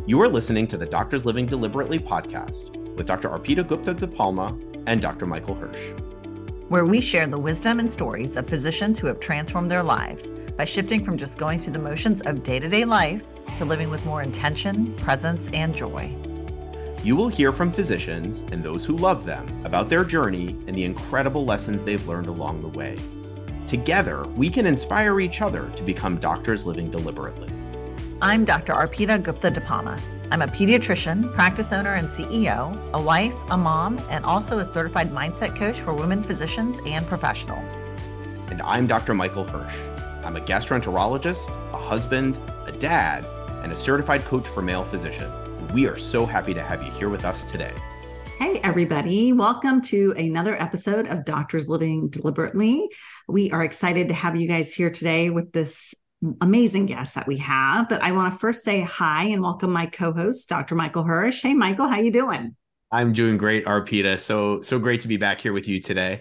You are listening to the Doctors Living Deliberately podcast with Dr. Arpita Gupta DePalma and Dr. Michael Hirsch, where we share the wisdom and stories of physicians who have transformed their lives by shifting from just going through the motions of day-to-day life to living with more intention, presence, and joy. You will hear from physicians and those who love them about their journey and the incredible lessons they've learned along the way. Together, we can inspire each other to become doctors living deliberately. I'm Dr. Arpita Gupta DePalma. I'm a pediatrician, practice owner, and CEO, a wife, a mom, and also a certified mindset coach for women physicians and professionals. And I'm Dr. Michael Hirsch. I'm a gastroenterologist, a husband, a dad, and a certified coach for male physicians. We are so happy to have you here with us today. Hey, everybody. Welcome to another episode of Doctors Living Deliberately. We are excited to have you guys here today with this amazing guest that we have. But I want to first say hi and welcome my co-host, Dr. Michael Hirsch. Hey, Michael, how you doing? I'm doing great, Arpita. So great to be back here with you today.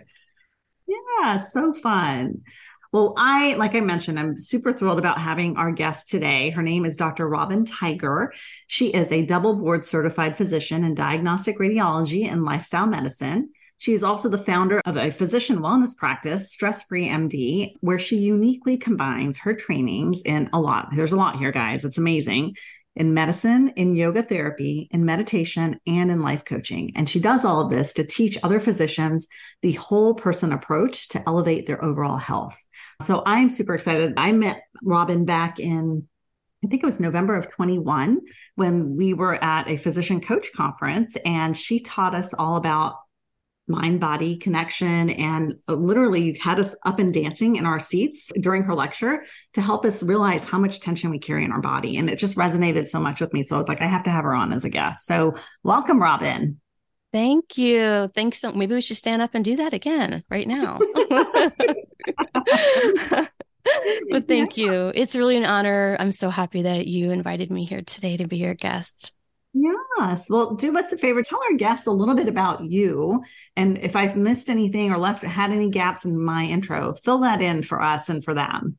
Yeah, so fun. Well, like I mentioned, I'm super thrilled about having our guest today. Her name is Dr. Robin Tiger. She is a double board certified physician in diagnostic radiology and lifestyle medicine. She is also the founder of a physician wellness practice, Stress Free MD, where she uniquely combines her trainings in there's a lot here, guys. It's amazing. In medicine, in yoga therapy, in meditation, and in life coaching. And she does all of this to teach other physicians the whole person approach to elevate their overall health. So I'm super excited. I met Robin back in, I think it was November of 21, when we were at a physician coach conference, and she taught us all about mind-body connection and literally had us up and dancing in our seats during her lecture to help us realize how much tension we carry in our body. And it just resonated so much with me. So I was like, I have to have her on as a guest. So welcome, Robin. Thank you. Thanks. So maybe we should stand up and do that again right now. But thank you. It's really an honor. I'm so happy that you invited me here today to be your guest. Yes. Well, do us a favor. Tell our guests a little bit about you. And if I've missed anything or had any gaps in my intro, fill that in for us and for them.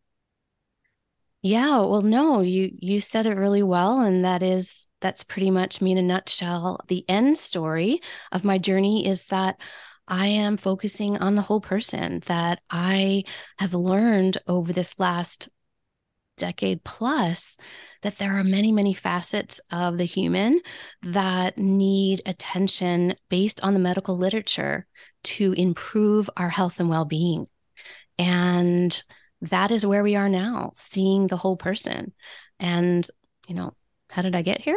Yeah, well, no, you said it really well. And that's pretty much me in a nutshell. The end story of my journey is that I am focusing on the whole person, that I have learned over this last decade plus that there are many, many facets of the human that need attention based on the medical literature to improve our health and well-being. And that is where we are now, seeing the whole person. And, how did I get here?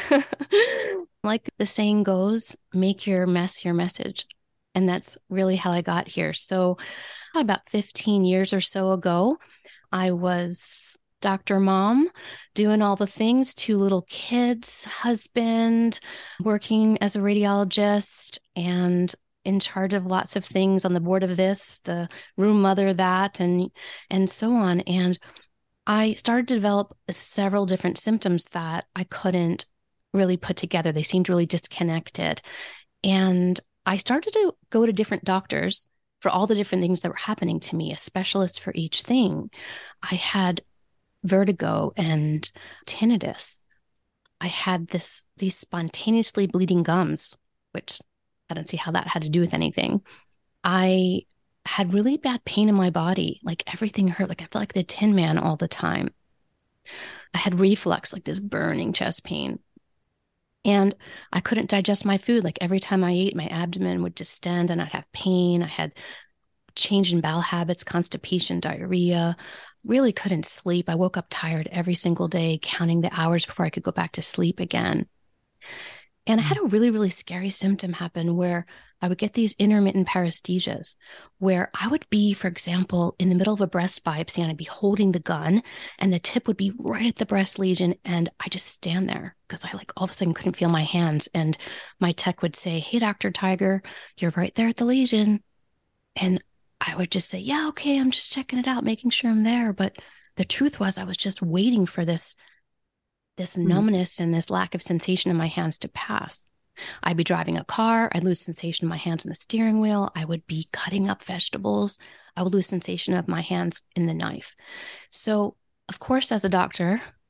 Like the saying goes, make your mess your message. And that's really how I got here. So about 15 years or so ago, I was Dr. Mom, doing all the things, 2 little kids, husband, working as a radiologist, and in charge of lots of things, on the board of this, the room mother, that, and so on. And I started to develop several different symptoms that I couldn't really put together. They seemed really disconnected. And I started to go to different doctors for all the different things that were happening to me, a specialist for each thing. I had vertigo and tinnitus. I had these spontaneously bleeding gums, which I don't see how that had to do with anything. I had really bad pain in my body, like everything hurt, like I felt like the Tin Man all the time. I had reflux, like this burning chest pain. And I couldn't digest my food. Like every time I ate, my abdomen would distend and I'd have pain. I had change in bowel habits, constipation, diarrhea, really couldn't sleep. I woke up tired every single day, counting the hours before I could go back to sleep again. And I had a really, really scary symptom happen where I would get these intermittent paresthesias, where I would be, for example, in the middle of a breast biopsy and I'd be holding the gun and the tip would be right at the breast lesion. And I just stand there because I all of a sudden couldn't feel my hands. And my tech would say, "Hey, Dr. Tiger, you're right there at the lesion." And I would just say, "Yeah, okay, I'm just checking it out, making sure I'm there." But the truth was I was just waiting for this numbness and this lack of sensation in my hands to pass. I'd be driving a car. I'd lose sensation of my hands on the steering wheel. I would be cutting up vegetables. I would lose sensation of my hands in the knife. So, of course, as a doctor,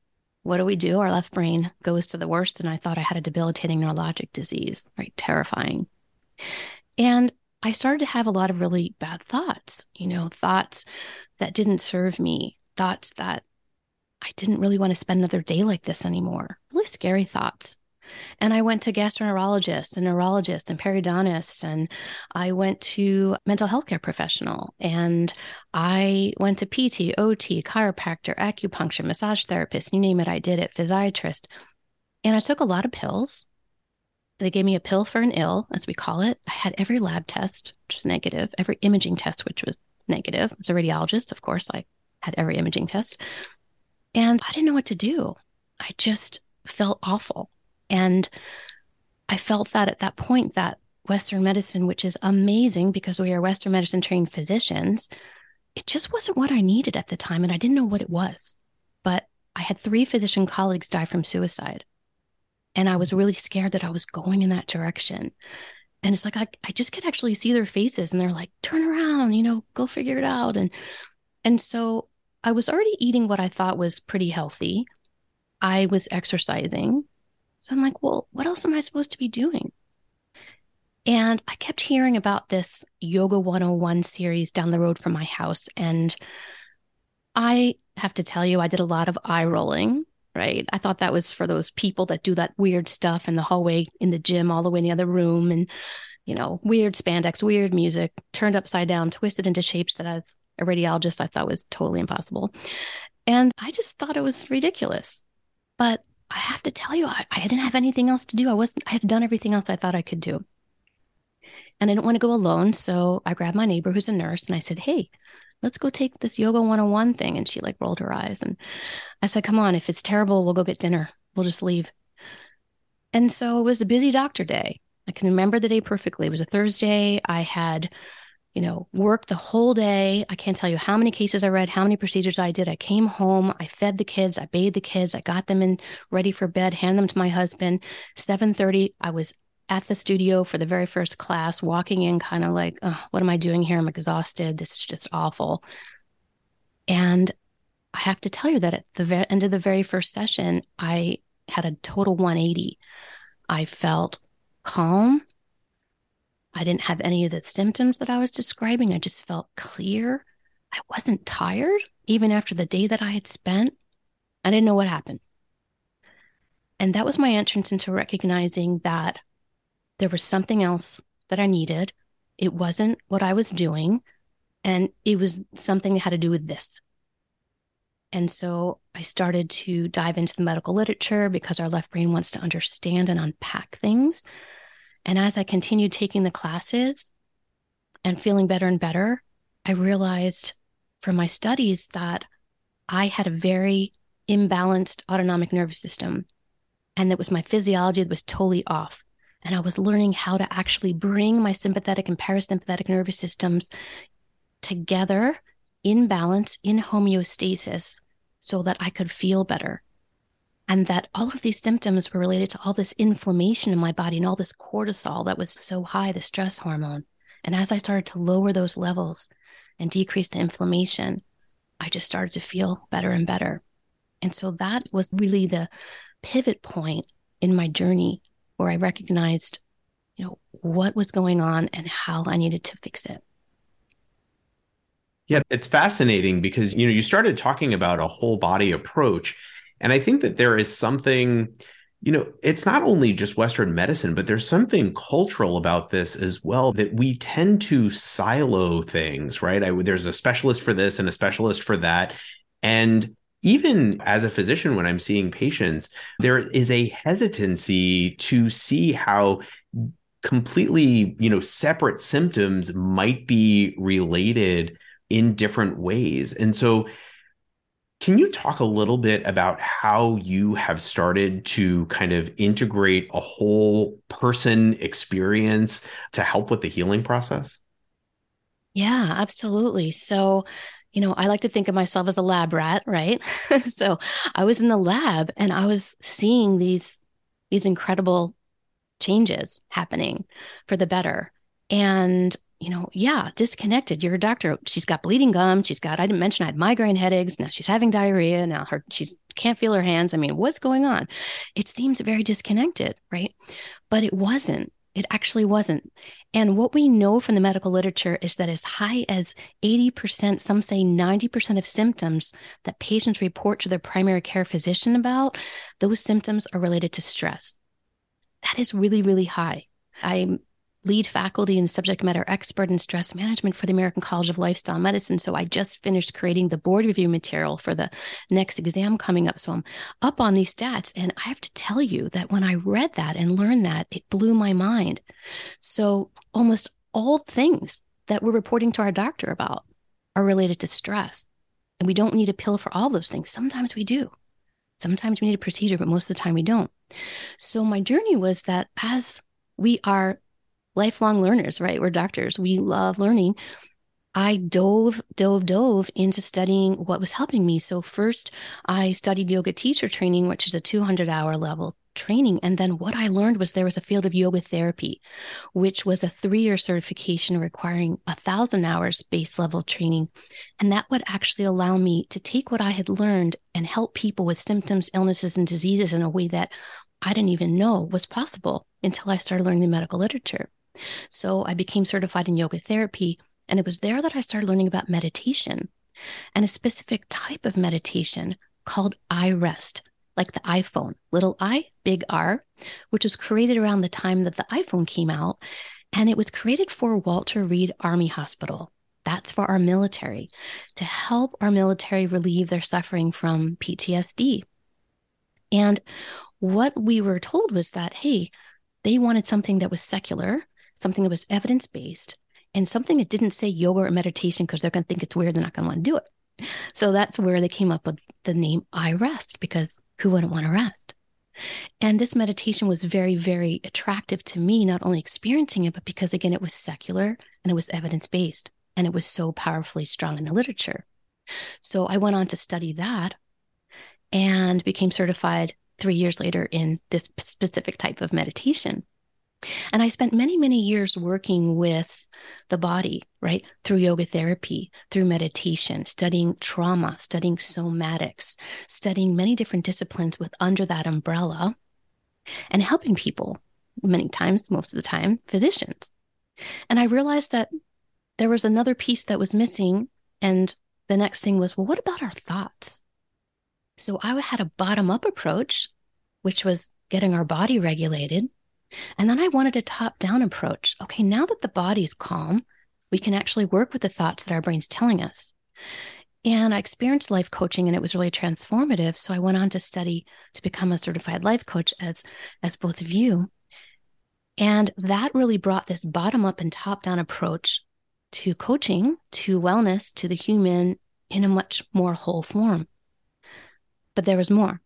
what do? Our left brain goes to the worst. And I thought I had a debilitating neurologic disease, right? Terrifying. And I started to have a lot of really bad thoughts, thoughts that didn't serve me, thoughts that I didn't really want to spend another day like this anymore, really scary thoughts. And I went to gastroenterologists and neurologists and periodontists, and I went to mental health care professional, and I went to PT, OT, chiropractor, acupuncture, massage therapist, you name it, I did it, physiatrist. And I took a lot of pills. They gave me a pill for an ill, as we call it. I had every lab test, which was negative, every imaging test, which was negative. As a radiologist, of course, I had every imaging test. And I didn't know what to do. I just felt awful. And I felt that at that point that Western medicine, which is amazing because we are Western medicine trained physicians, it just wasn't what I needed at the time. And I didn't know what it was. But I had 3 physician colleagues die from suicide. And I was really scared that I was going in that direction. And it's like, I just could actually see their faces and they're like, turn around, go figure it out. And so I was already eating what I thought was pretty healthy. I was exercising. So I'm like, well, what else am I supposed to be doing? And I kept hearing about this Yoga 101 series down the road from my house. And I have to tell you, I did a lot of eye rolling, right? I thought that was for those people that do that weird stuff in the hallway, in the gym, all the way in the other room. And, weird spandex, weird music, turned upside down, twisted into shapes that as a radiologist, I thought was totally impossible. And I just thought it was ridiculous. But I have to tell you, I didn't have anything else to do. I had done everything else I thought I could do. And I didn't want to go alone. So I grabbed my neighbor who's a nurse and I said, hey, let's go take this Yoga 101 thing. And she rolled her eyes. And I said, come on, if it's terrible, we'll go get dinner. We'll just leave. And so it was a busy doctor day. I can remember the day perfectly. It was a Thursday. I had worked the whole day. I can't tell you how many cases I read, how many procedures I did. I came home, I fed the kids, I bathed the kids, I got them in ready for bed, handed them to my husband. 7:30, I was at the studio for the very first class, walking in kind of like, oh, what am I doing here? I'm exhausted. This is just awful. And I have to tell you that at the end of the very first session, I had a total 180. I felt calm. I didn't have any of the symptoms that I was describing. I just felt clear. I wasn't tired, even after the day that I had spent. I didn't know what happened. And that was my entrance into recognizing that there was something else that I needed. It wasn't what I was doing, and it was something that had to do with this. And so I started to dive into the medical literature because our left brain wants to understand and unpack things. And as I continued taking the classes and feeling better and better, I realized from my studies that I had a very imbalanced autonomic nervous system, and that was my physiology that was totally off. And I was learning how to actually bring my sympathetic and parasympathetic nervous systems together in balance, in homeostasis, so that I could feel better. And that all of these symptoms were related to all this inflammation in my body and all this cortisol that was so high, the stress hormone. And as I started to lower those levels and decrease the inflammation, I just started to feel better and better. And so that was really the pivot point in my journey where I recognized, what was going on and how I needed to fix it. Yeah, it's fascinating because, you started talking about a whole body approach. And I think that there is something, it's not only just Western medicine, but there's something cultural about this as well, that we tend to silo things, right? There's a specialist for this and a specialist for that. And even as a physician, when I'm seeing patients, there is a hesitancy to see how completely, separate symptoms might be related in different ways. And so can you talk a little bit about how you have started to kind of integrate a whole person experience to help with the healing process? Yeah, absolutely. So, I like to think of myself as a lab rat, right? So I was in the lab and I was seeing these incredible changes happening for the better. And, yeah, disconnected. You're a doctor. She's got bleeding gum. I didn't mention I had migraine headaches. Now she's having diarrhea. Now she's can't feel her hands. I mean, what's going on? It seems very disconnected, right? But it wasn't. It actually wasn't. And what we know from the medical literature is that as high as 80%, some say 90% of symptoms that patients report to their primary care physician about, those symptoms are related to stress. That is really, really high. I'm lead faculty and subject matter expert in stress management for the American College of Lifestyle Medicine. So I just finished creating the board review material for the next exam coming up. So I'm up on these stats. And I have to tell you that when I read that and learned that, it blew my mind. So almost all things that we're reporting to our doctor about are related to stress. And we don't need a pill for all those things. Sometimes we do. Sometimes we need a procedure, but most of the time we don't. So my journey was that as we are lifelong learners, right? We're doctors. We love learning. I dove into studying what was helping me. So first I studied yoga teacher training, which is a 200-hour level training. And then what I learned was there was a field of yoga therapy, which was a 3-year certification requiring 1,000 hours base level training. And that would actually allow me to take what I had learned and help people with symptoms, illnesses, and diseases in a way that I didn't even know was possible until I started learning the medical literature. So I became certified in yoga therapy, and it was there that I started learning about meditation and a specific type of meditation called iRest, like the iPhone, little I, big R, which was created around the time that the iPhone came out. And it was created for Walter Reed Army Hospital. That's for our military, to help our military relieve their suffering from PTSD. And what we were told was that, hey, they wanted something that was secular, something that was evidence-based, and something that didn't say yoga or meditation because they're going to think it's weird. They're not going to want to do it. So that's where they came up with the name iRest, because who wouldn't want to rest? And this meditation was very, very attractive to me, not only experiencing it, but because, again, it was secular and it was evidence-based and it was so powerfully strong in the literature. So I went on to study that and became certified 3 years later in this specific type of meditation. And I spent many, many years working with the body, right? Through yoga therapy, through meditation, studying trauma, studying somatics, studying many different disciplines with under that umbrella, and helping people many times, most of the time, physicians. And I realized that there was another piece that was missing. And the next thing was, well, what about our thoughts? So I had a bottom-up approach, which was getting our body regulated. And then I wanted a top-down approach. Okay, now that the body is calm, we can actually work with the thoughts that our brain's telling us. And I experienced life coaching, and it was really transformative. So I went on to study to become a certified life coach, as both of you. And that really brought this bottom-up and top-down approach to coaching, to wellness, to the human in a much more whole form. But there was more.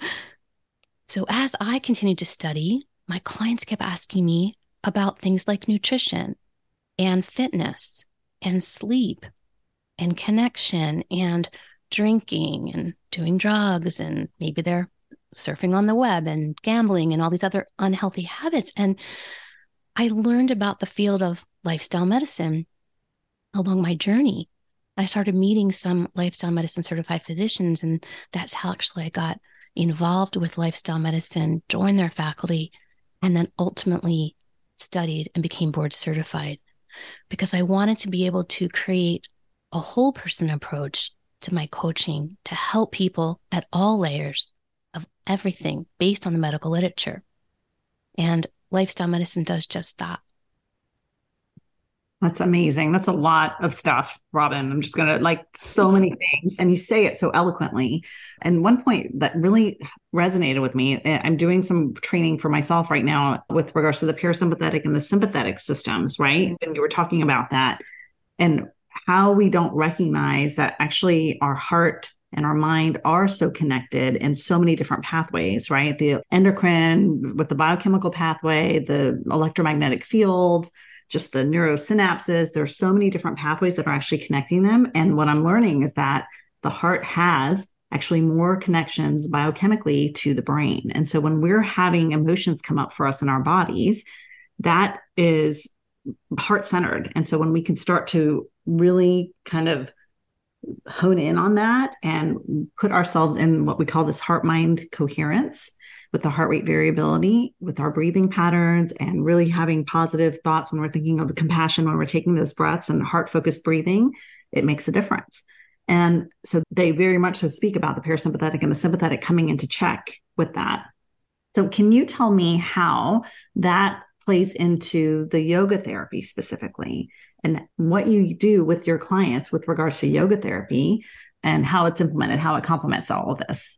So as I continued to study, my clients kept asking me about things like nutrition and fitness and sleep and connection and drinking and doing drugs, and maybe they're surfing on the web and gambling and all these other unhealthy habits. And I learned about the field of lifestyle medicine along my journey. I started meeting some lifestyle medicine certified physicians, and that's how actually I got involved with lifestyle medicine, joined their faculty, and then ultimately studied and became board certified, because I wanted to be able to create a whole person approach to my coaching to help people at all layers of everything based on the medical literature. And lifestyle medicine does just that. That's amazing. That's a lot of stuff, Robin. I'm just going to so many things. And you say it so eloquently. And one point that really resonated with me, I'm doing some training for myself right now with regards to the parasympathetic and the sympathetic systems, right? And you were talking about that and how we don't recognize that actually our heart and our mind are so connected in so many different pathways, right? The endocrine with the biochemical pathway, the electromagnetic fields, just the neurosynapses. There's so many different pathways that are actually connecting them. And what I'm learning is that the heart has actually more connections biochemically to the brain. And so when we're having emotions come up for us in our bodies, that is heart-centered. And so when we can start to really kind of hone in on that and put ourselves in what we call this heart-mind coherence with the heart rate variability, with our breathing patterns, and really having positive thoughts when we're thinking of the compassion, when we're taking those breaths and heart-focused breathing, it makes a difference. And so they very much so speak about the parasympathetic and the sympathetic coming into check with that. So can you tell me how that plays into the yoga therapy specifically, and what you do with your clients with regards to yoga therapy and how it's implemented, how it complements all of this?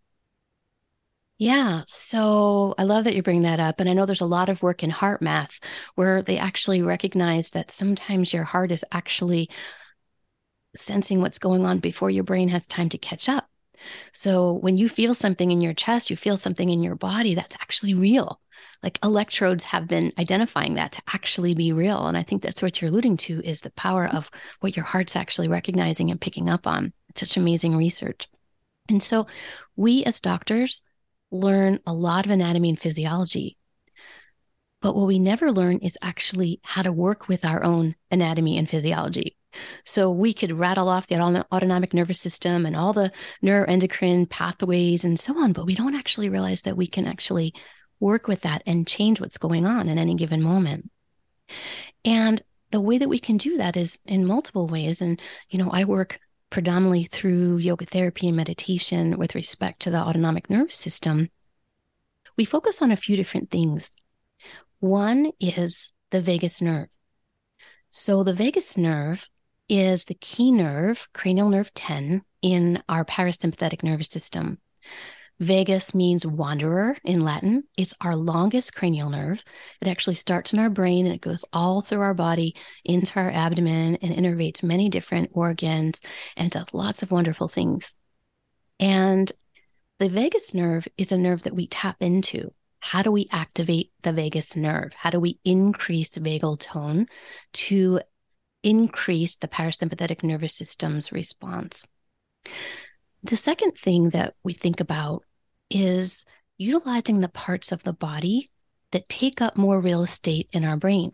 Yeah. So I love that you bring that up. And I know there's a lot of work in heart math where they actually recognize that sometimes your heart is actually sensing what's going on before your brain has time to catch up. So when you feel something in your chest, you feel something in your body, that's actually real. Like electrodes have been identifying that to actually be real. And I think that's what you're alluding to, is the power of what your heart's actually recognizing and picking up on. It's such amazing research. And so we as doctors learn a lot of anatomy and physiology. But what we never learn is actually how to work with our own anatomy and physiology. So we could rattle off the autonomic nervous system and all the neuroendocrine pathways and so on, but we don't actually realize that we can actually work with that and change what's going on in any given moment. And the way that we can do that is in multiple ways. And, I work predominantly through yoga therapy and meditation with respect to the autonomic nervous system. We focus on a few different things. One is the vagus nerve. So the vagus nerve is the key nerve, cranial nerve 10, in our parasympathetic nervous system. Vagus means wanderer in Latin. It's our longest cranial nerve. It actually starts in our brain and it goes all through our body into our abdomen and innervates many different organs and does lots of wonderful things. And the vagus nerve is a nerve that we tap into. How do we activate the vagus nerve? How do we increase vagal tone to increase the parasympathetic nervous system's response? The second thing that we think about is utilizing the parts of the body that take up more real estate in our brain.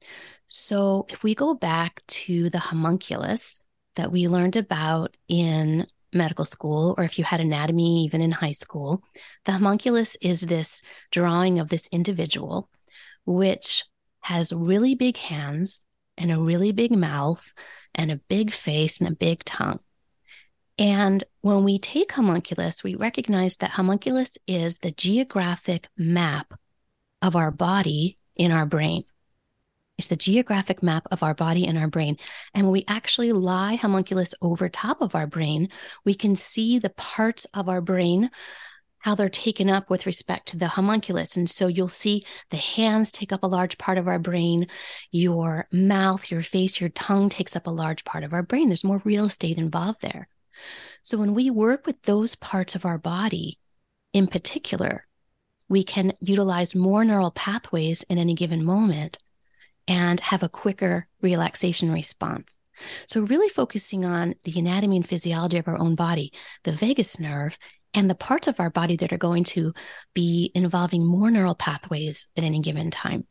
So if we go back to the homunculus that we learned about in medical school, or if you had anatomy even in high school, the homunculus is this drawing of this individual, which has really big hands and a really big mouth and a big face and a big tongue. And when we take homunculus, we recognize that homunculus is the geographic map of our body in our brain. It's the geographic map of our body in our brain. And when we actually lie homunculus over top of our brain, we can see the parts of our brain, how they're taken up with respect to the homunculus. And so you'll see the hands take up a large part of our brain, your mouth, your face, your tongue takes up a large part of our brain. There's more real estate involved there. So when we work with those parts of our body in particular, we can utilize more neural pathways in any given moment and have a quicker relaxation response. So really focusing on the anatomy and physiology of our own body, the vagus nerve, and the parts of our body that are going to be involving more neural pathways at any given time.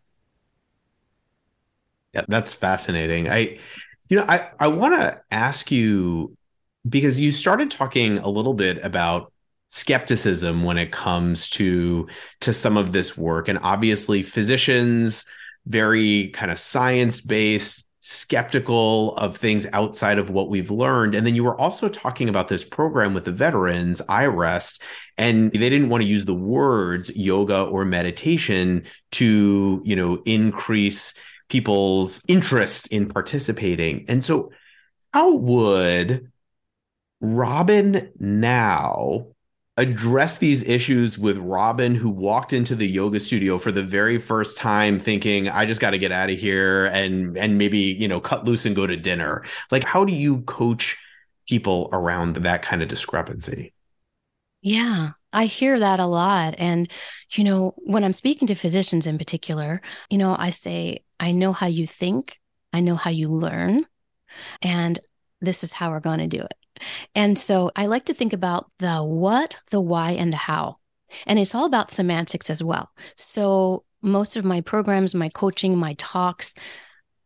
Yeah, that's fascinating. I want to ask you, because you started talking a little bit about skepticism when it comes to some of this work, and obviously physicians, very kind of science-based, skeptical of things outside of what we've learned. And then you were also talking about this program with the veterans, iRest, and they didn't want to use the words yoga or meditation to, increase people's interest in participating. And so how would Robin now address these issues with Robin, who walked into the yoga studio for the very first time thinking, I just got to get out of here and maybe, cut loose and go to dinner? Like, how do you coach people around that kind of discrepancy? Yeah, I hear that a lot. And, when I'm speaking to physicians in particular, I say, I know how you think, I know how you learn, and this is how we're going to do it. And so I like to think about the what, the why, and the how. And it's all about semantics as well. So most of my programs, my coaching, my talks,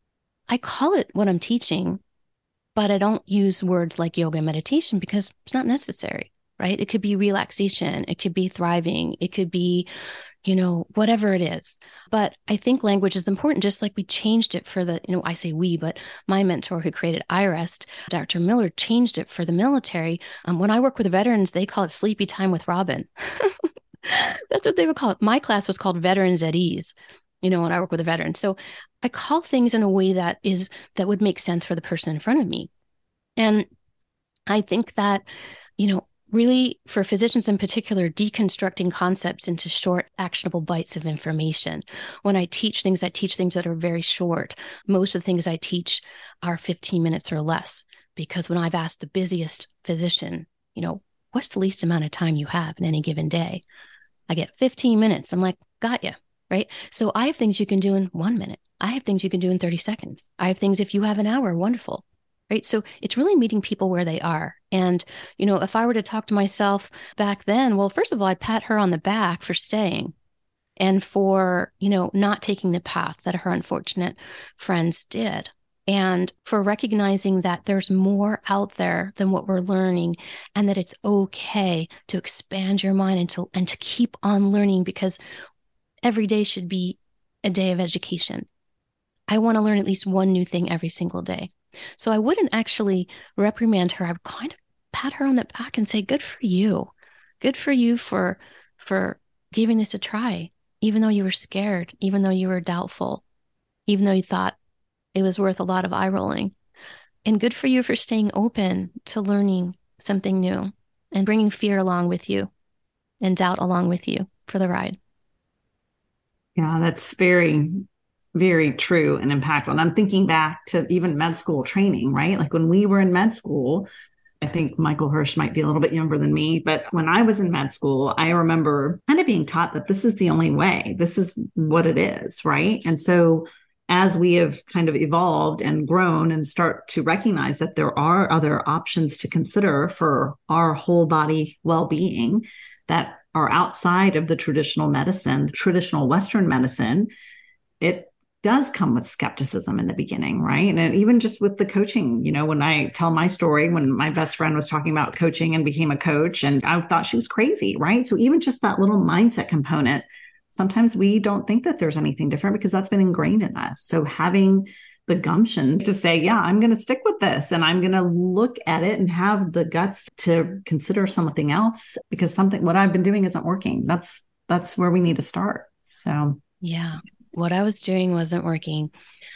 I call it what I'm teaching, but I don't use words like yoga and meditation because it's not necessary, right? It could be relaxation. It could be thriving. It could be, whatever it is. But I think language is important, just like we changed it for I say we, but my mentor who created iRest, Dr. Miller, changed it for the military. When I work with veterans, they call it sleepy time with Robin. That's what they would call it. My class was called Veterans at Ease, when I work with a veteran. So I call things in a way that would make sense for the person in front of me. And I think that, really for physicians in particular, deconstructing concepts into short, actionable bites of information. When I teach things that are very short. Most of the things I teach are 15 minutes or less, because when I've asked the busiest physician, what's the least amount of time you have in any given day? I get 15 minutes. I'm like, got you, right? So I have things you can do in 1 minute. I have things you can do in 30 seconds. I have things if you have an hour, wonderful. Right. So it's really meeting people where they are. And, if I were to talk to myself back then, well, first of all, I'd pat her on the back for staying and for, not taking the path that her unfortunate friends did. And for recognizing that there's more out there than what we're learning, and that it's okay to expand your mind and to keep on learning, because every day should be a day of education. I want to learn at least one new thing every single day. So I wouldn't actually reprimand her. I would kind of pat her on the back and say, good for you. Good for you for giving this a try, even though you were scared, even though you were doubtful, even though you thought it was worth a lot of eye rolling. And good for you for staying open to learning something new and bringing fear along with you and doubt along with you for the ride. Yeah, that's very, very true and impactful. And I'm thinking back to even med school training, right? Like when we were in med school, I think Michael Hirsch might be a little bit younger than me, but when I was in med school, I remember kind of being taught that this is the only way. This is what it is, right? And so as we have kind of evolved and grown and start to recognize that there are other options to consider for our whole body well-being that are outside of the traditional medicine, traditional Western medicine, it does come with skepticism in the beginning, right? And even just with the coaching, when I tell my story, when my best friend was talking about coaching and became a coach, and I thought she was crazy, right? So even just that little mindset component, sometimes we don't think that there's anything different because that's been ingrained in us. So having the gumption to say, yeah, I'm going to stick with this and I'm going to look at it and have the guts to consider something else because what I've been doing isn't working. That's where we need to start. So, yeah. What I was doing wasn't working,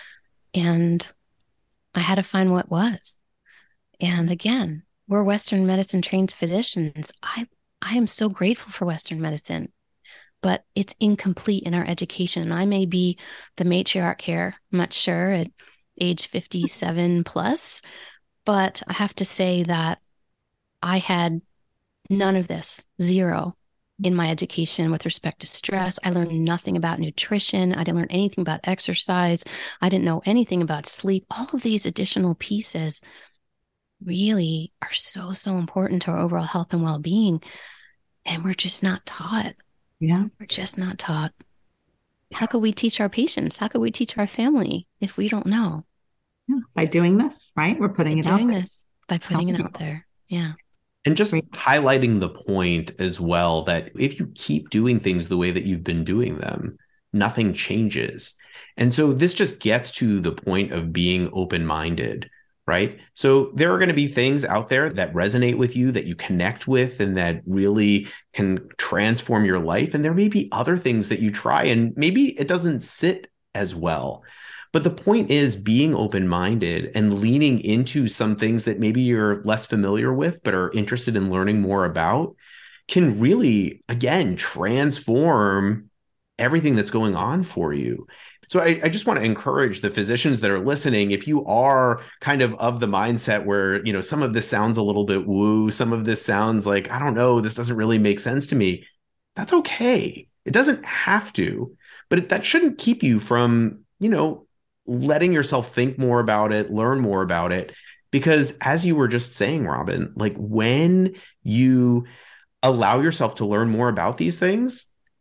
and I had to find what was. And again, we're Western medicine trained physicians. I am so grateful for Western medicine, but it's incomplete in our education. And I may be the matriarch here, I'm not sure, at age 57 plus, but I have to say that I had none of this, zero, in my education with respect to stress. I learned nothing about nutrition. I didn't learn anything about exercise. I didn't know anything about sleep. All of these additional pieces really are so, so important to our overall health and well-being. And we're just not taught. Yeah. We're just not taught. How could we teach our patients? How could we teach our family if we don't know? Yeah. By doing this, right? We're putting it out there. By putting it out there. Yeah. And just highlighting the point as well that if you keep doing things the way that you've been doing them, nothing changes. And so this just gets to the point of being open-minded, right? So there are going to be things out there that resonate with you, that you connect with, and that really can transform your life. And there may be other things that you try and maybe it doesn't sit as well. But the point is being open-minded and leaning into some things that maybe you're less familiar with, but are interested in learning more about, can really, again, transform everything that's going on for you. So I just want to encourage the physicians that are listening, if you are kind of the mindset where, some of this sounds a little bit woo, some of this sounds like, I don't know, this doesn't really make sense to me. That's okay. It doesn't have to, but that shouldn't keep you from, letting yourself think more about it, learn more about it. Because as you were just saying, Robin, like when you allow yourself to learn more about these things,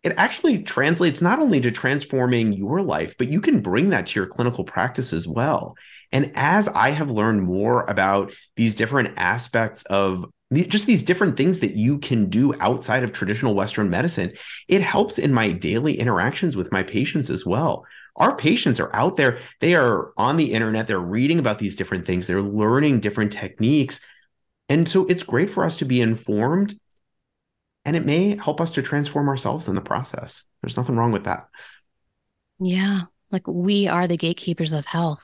it actually translates not only to transforming your life, but you can bring that to your clinical practice as well. And as I have learned more about these different aspects of just these different things that you can do outside of traditional Western medicine, it helps in my daily interactions with my patients as well. Our patients are out there, they are on the internet, they're reading about these different things, they're learning different techniques. And so it's great for us to be informed, and it may help us to transform ourselves in the process. There's nothing wrong with that. Yeah. Like we are the gatekeepers of health.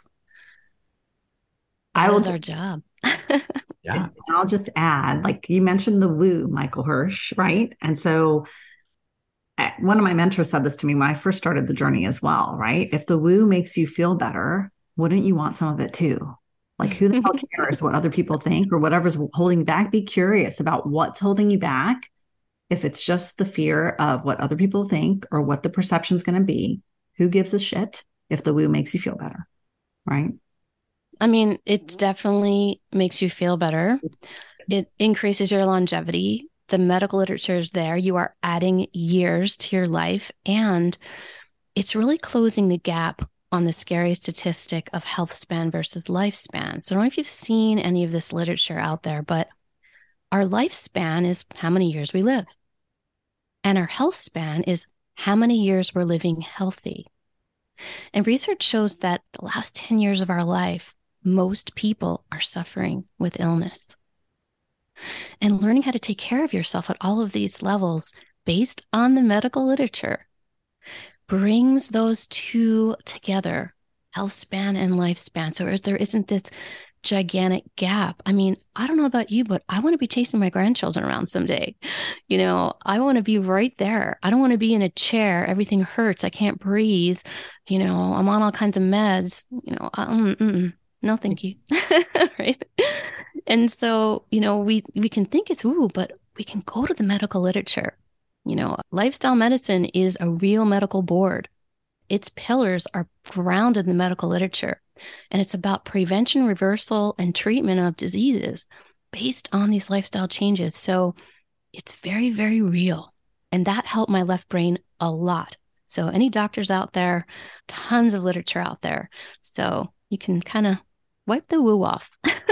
That is our job. Yeah. I'll just add, like you mentioned the woo, Michael Hirsch, right? And so one of my mentors said this to me when I first started the journey as well, right? If the woo makes you feel better, wouldn't you want some of it too? Like who the hell cares what other people think or whatever's holding back? Be curious about what's holding you back. If it's just the fear of what other people think or what the perception's going to be, who gives a shit if the woo makes you feel better, right? I mean, it definitely makes you feel better. It increases your longevity. The medical literature is there. You are adding years to your life, and it's really closing the gap on the scary statistic of health span versus lifespan. So I don't know if you've seen any of this literature out there, but our lifespan is how many years we live. And our health span is how many years we're living healthy. And research shows that the last 10 years of our life, most people are suffering with illness. And learning how to take care of yourself at all of these levels based on the medical literature brings those two together, health span and lifespan. So there isn't this gigantic gap. I mean, I don't know about you, but I want to be chasing my grandchildren around someday. You know, I want to be right there. I don't want to be in a chair. Everything hurts. I can't breathe. You know, I'm on all kinds of meds. You know, no, thank you. Right. And so, you know, we can think it's but we can go to the medical literature. You know, lifestyle medicine is a real medical board. Its pillars are grounded in the medical literature. And it's about prevention, reversal, and treatment of diseases based on these lifestyle changes. So it's very, very real. And that helped my left brain a lot. So any doctors out there, tons of literature out there. So you can kind of wipe the woo off.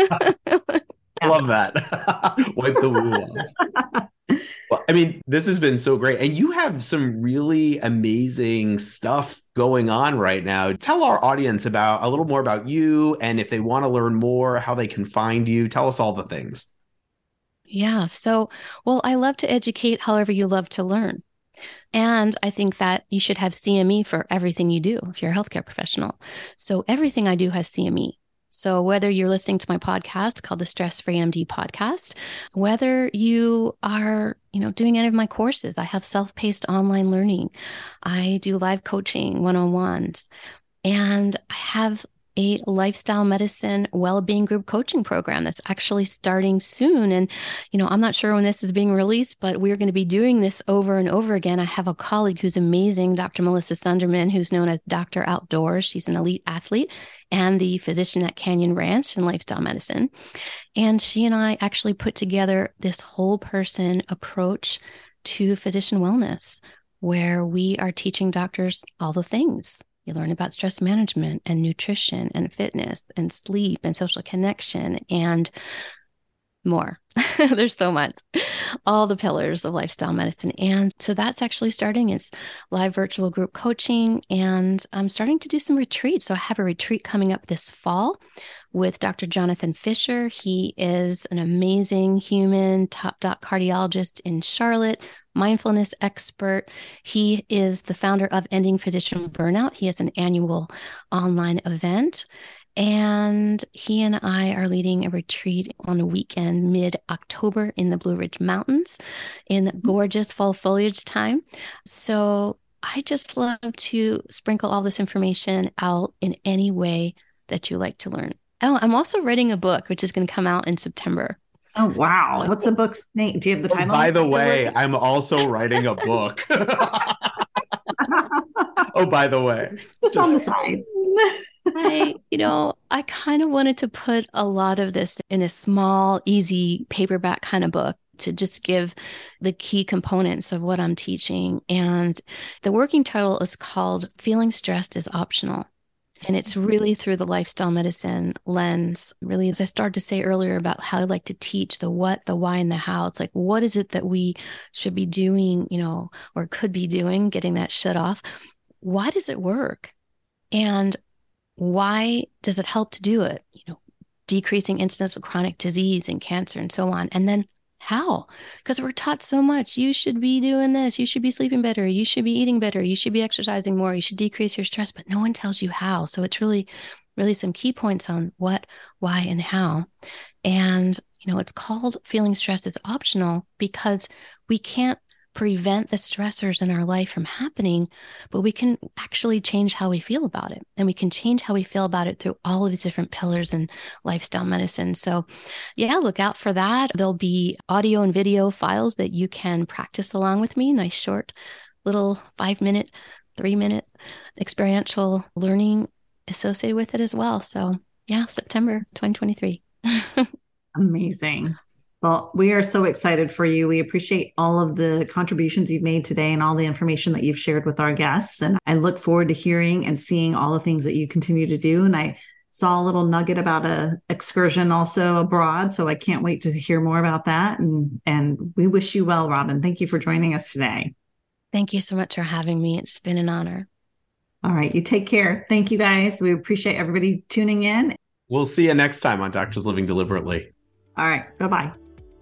I love that. Wipe the woo off. Well, I mean, this has been so great. And you have some really amazing stuff going on right now. Tell our audience about a little more about you, and if they want to learn more, how they can find you. Tell us all the things. Yeah. So, well, I love to educate however you love to learn. And I think that you should have CME for everything you do if you're a healthcare professional. So everything I do has CME. So whether you're listening to my podcast called the Stress Free MD podcast, whether you are, you know, doing any of my courses, I have self-paced online learning. I do live coaching one-on-ones, and I have a lifestyle medicine well-being group coaching program that's actually starting soon. And, you know, I'm not sure when this is being released, but we're going to be doing this over and over again. I have a colleague who's amazing, Dr. Melissa Sunderman, who's known as Dr. Outdoors. She's an elite athlete and the physician at Canyon Ranch in lifestyle medicine. And she and I actually put together this whole person approach to physician wellness, where we are teaching doctors all the things. You learn about stress management and nutrition and fitness and sleep and social connection and more. There's so much. All the pillars of lifestyle medicine. And so that's actually starting. It's live virtual group coaching. And I'm starting to do some retreats. So I have a retreat coming up this fall with Dr. Jonathan Fisher. He is an amazing human, top doc cardiologist in Charlotte, mindfulness expert. He is the founder of Ending Physician Burnout. He has an annual online event. And he and I are leading a retreat on a weekend mid-October in the Blue Ridge Mountains in gorgeous fall foliage time. So I just love to sprinkle all this information out in any way that you like to learn. Oh, I'm also writing a book, which is going to come out in September. Oh, wow. What's the book's name? Do you have the title? By the way, I'm also writing a book. Oh, by the way. Just on the side. I kind of wanted to put a lot of this in a small, easy paperback kind of book, to just give the key components of what I'm teaching. And the working title is called Feeling Stressed is Optional. And it's really through the lifestyle medicine lens, really, as I started to say earlier about how I like to teach the what, the why, and the how. It's like, what is it that we should be doing, or could be doing, getting that shut off? Why does it work? And why does it help to do it? Decreasing incidence of chronic disease and cancer and so on. And then how? Because we're taught so much. You should be doing this. You should be sleeping better. You should be eating better. You should be exercising more. You should decrease your stress, but no one tells you how. So it's really, really some key points on what, why, and how. And, it's called Feeling Stressed is Optional because we can't prevent the stressors in our life from happening, but we can actually change how we feel about it. And we can change how we feel about it through all of these different pillars in lifestyle medicine. So yeah, look out for that. There'll be audio and video files that you can practice along with me. Nice short little 5-minute, 3-minute experiential learning associated with it as well. So yeah, September 2023. Amazing. Well, we are so excited for you. We appreciate all of the contributions you've made today and all the information that you've shared with our guests. And I look forward to hearing and seeing all the things that you continue to do. And I saw a little nugget about an excursion also abroad. So I can't wait to hear more about that. And we wish you well, Robin. Thank you for joining us today. Thank you so much for having me. It's been an honor. All right. You take care. Thank you, guys. We appreciate everybody tuning in. We'll see you next time on Doctors Living Deliberately. All right. Bye-bye.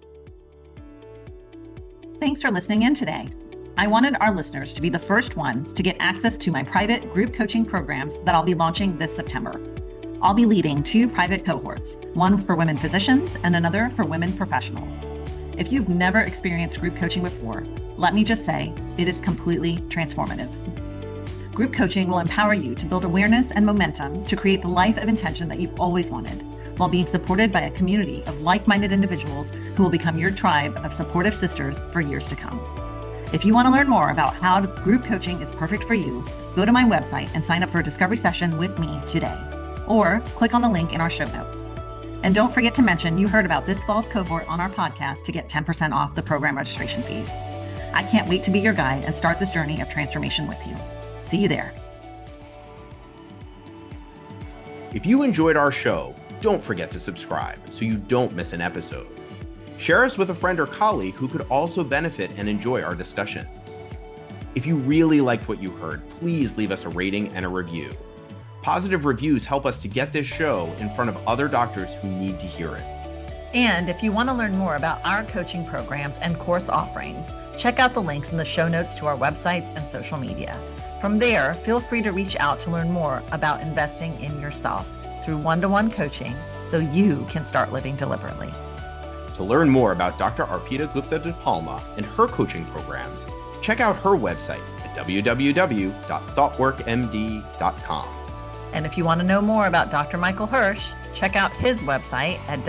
Thanks for listening in today. I wanted our listeners to be the first ones to get access to my private group coaching programs that I'll be launching this September. I'll be leading 2 private cohorts, one for women physicians and another for women professionals. If you've never experienced group coaching before, let me just say it is completely transformative. Group coaching will empower you to build awareness and momentum to create the life of intention that you've always wanted, while being supported by a community of like-minded individuals who will become your tribe of supportive sisters for years to come. If you want to learn more about how group coaching is perfect for you, go to my website and sign up for a discovery session with me today, or click on the link in our show notes. And don't forget to mention you heard about this fall's cohort on our podcast to get 10% off the program registration fees. I can't wait to be your guide and start this journey of transformation with you. See you there. If you enjoyed our show, don't forget to subscribe so you don't miss an episode. Share us with a friend or colleague who could also benefit and enjoy our discussions. If you really liked what you heard, please leave us a rating and a review. Positive reviews help us to get this show in front of other doctors who need to hear it. And if you want to learn more about our coaching programs and course offerings, check out the links in the show notes to our websites and social media. From there, feel free to reach out to learn more about investing in yourself through one-to-one coaching so you can start living deliberately. To learn more about Dr. Arpita Gupta DePalma and her coaching programs, check out her website at www.thoughtworkmd.com. And if you want to know more about Dr. Michael Hirsch, check out his website at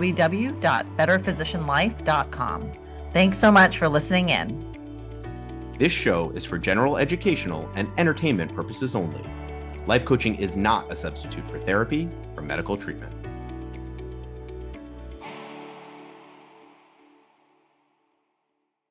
www.betterphysicianlife.com. Thanks so much for listening in. This show is for general educational and entertainment purposes only. Life coaching is not a substitute for therapy or medical treatment.